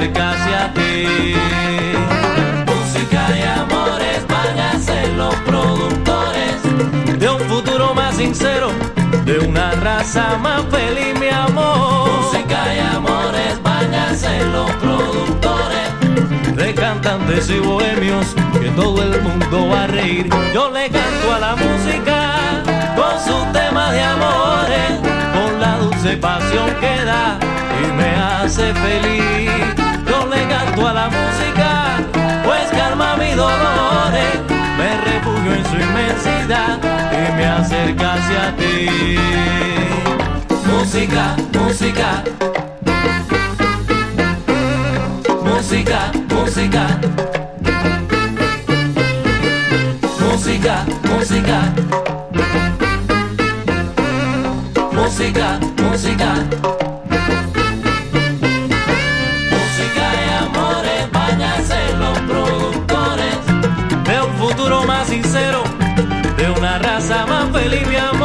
acerca hacia ti. Música y amores van a ser los productores de un futuro más sincero, de una raza más feliz, mi amor. Música y amores van a ser los productores de cantantes y bohemios que todo el mundo va a reír. Yo le canto a la música con sus temas de amores, con la dulce pasión que da y me hace feliz. Yo le canto a la música, pues calma mis dolores, me refugio en su inmensidad y me acerca hacia ti. Música, música, música, música, música, música, música, música. Música y amores van a ser los productores de un futuro más sincero, de una raza más feliz, mi amor.